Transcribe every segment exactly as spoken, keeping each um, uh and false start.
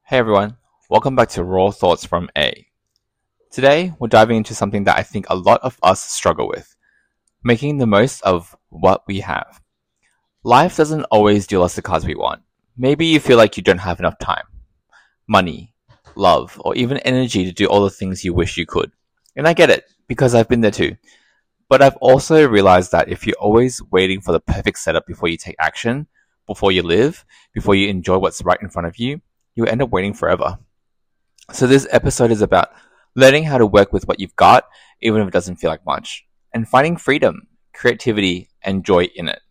Hey everyone, welcome back to Raw Thoughts from A. Today, we're diving into something that I think a lot of us struggle with, making the most of what we have. Life doesn't always deal us the cards we want. Maybe you feel like you don't have enough time, money, love, or even energy to do all the things you wish you could. And I get it, because I've been there too. But I've also realized that if you're always waiting for the perfect setup before you take action, before you live, before you enjoy what's right in front of you, you end up waiting forever. So this episode is about learning how to work with what you've got, even if it doesn't feel like much, and finding freedom, creativity, and joy in it.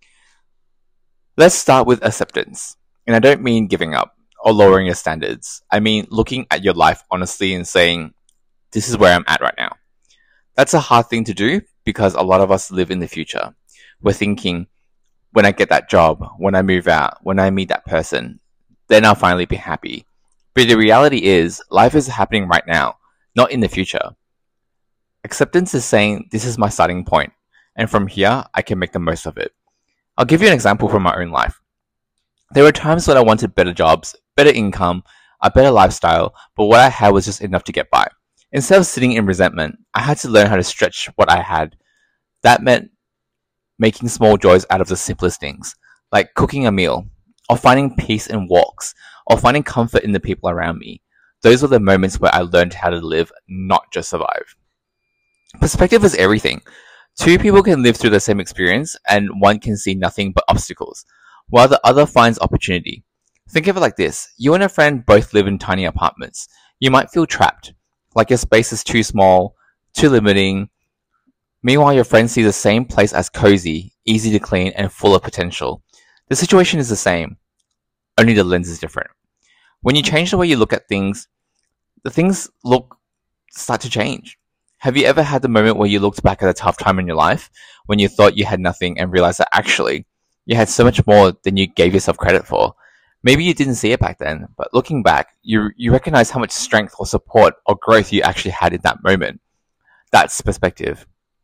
Let's start with acceptance. And I don't mean giving up or lowering your standards. I mean looking at your life honestly and saying, this is where I'm at right now. That's a hard thing to do because a lot of us live in the future. We're thinking, when I get that job, when I move out, when I meet that person, then I'll finally be happy. But the reality is, life is happening right now, not in the future. Acceptance is saying, this is my starting point, and from here, I can make the most of it. I'll give you an example from my own life. There were times when I wanted better jobs, better income, a better lifestyle, but what I had was just enough to get by. Instead of sitting in resentment, I had to learn how to stretch what I had. That meant making small joys out of the simplest things, like cooking a meal, or finding peace in walks, or finding comfort in the people around me. Those were the moments where I learned how to live, not just survive. Perspective is everything. Two people can live through the same experience, and one can see nothing but obstacles, while the other finds opportunity. Think of it like this. You and a friend both live in tiny apartments. You might feel trapped, like your space is too small, too limiting. Meanwhile, your friend sees the same place as cozy, easy to clean, and full of potential. The situation is the same, only the lens is different. When you change the way you look at things, the things look start to change. Have you ever had the moment where you looked back at a tough time in your life, when you thought you had nothing and realized that actually you had so much more than you gave yourself credit for? Maybe you didn't see it back then, but looking back, you you recognize how much strength or support or growth you actually had in that moment. That's perspective.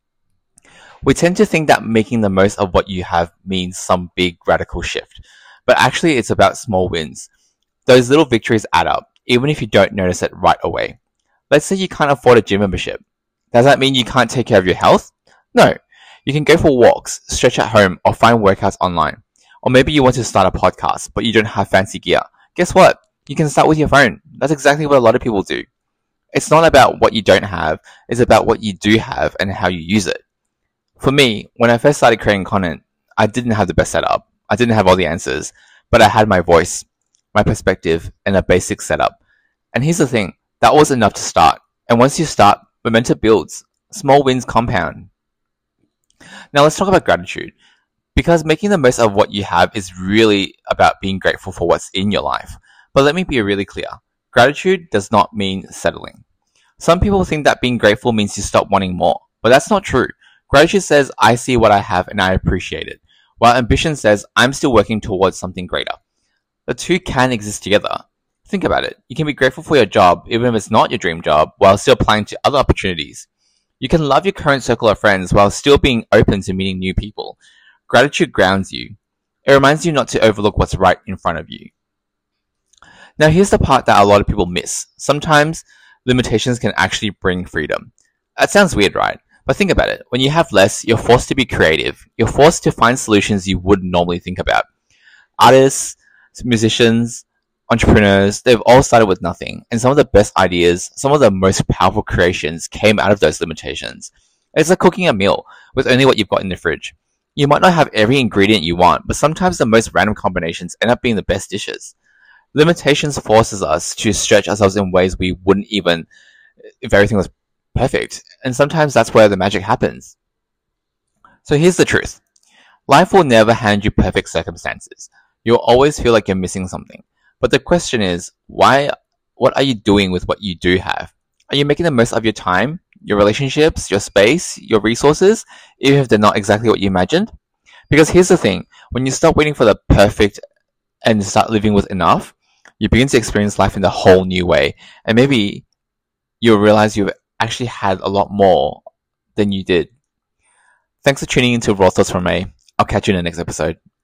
We tend to think that making the most of what you have means some big radical shift, but actually it's about small wins. Those little victories add up, even if you don't notice it right away. Let's say you can't afford a gym membership. Does that mean you can't take care of your health? No. You can go for walks, stretch at home, or find workouts online. Or maybe you want to start a podcast, but you don't have fancy gear. Guess what? You can start with your phone. That's exactly what a lot of people do. It's not about what you don't have, it's about what you do have and how you use it. For me, when I first started creating content, I didn't have the best setup. I didn't have all the answers, but I had my voice, my perspective, and a basic setup. And here's the thing, that was enough to start. And once you start, momentum builds. Small wins compound. Now let's talk about gratitude. Because making the most of what you have is really about being grateful for what's in your life. But let me be really clear. Gratitude does not mean settling. Some people think that being grateful means you stop wanting more, but that's not true. Gratitude says, I see what I have and I appreciate it, while ambition says, I'm still working towards something greater. The two can exist together. Think about it. You can be grateful for your job, even if it's not your dream job, while still applying to other opportunities. You can love your current circle of friends while still being open to meeting new people. Gratitude grounds you. It reminds you not to overlook what's right in front of you. Now here's the part that a lot of people miss. Sometimes limitations can actually bring freedom. That sounds weird, right? But think about it. When you have less, you're forced to be creative. You're forced to find solutions you wouldn't normally think about. Artists, musicians, entrepreneurs, they've all started with nothing. And some of the best ideas, some of the most powerful creations came out of those limitations. It's like cooking a meal with only what you've got in the fridge. You might not have every ingredient you want, but sometimes the most random combinations end up being the best dishes. Limitations forces us to stretch ourselves in ways we wouldn't even if everything was perfect. And sometimes that's where the magic happens. So here's the truth. Life will never hand you perfect circumstances. You'll always feel like you're missing something. But the question is, why? What are you doing with what you do have? Are you making the most of your time, your relationships, your space, your resources, even if they're not exactly what you imagined? Because here's the thing. When you stop waiting for the perfect and start living with enough, you begin to experience life in a whole new way. And maybe you'll realize you've actually had a lot more than you did. Thanks for tuning into Raw Thoughts from A. I'll catch you in the next episode.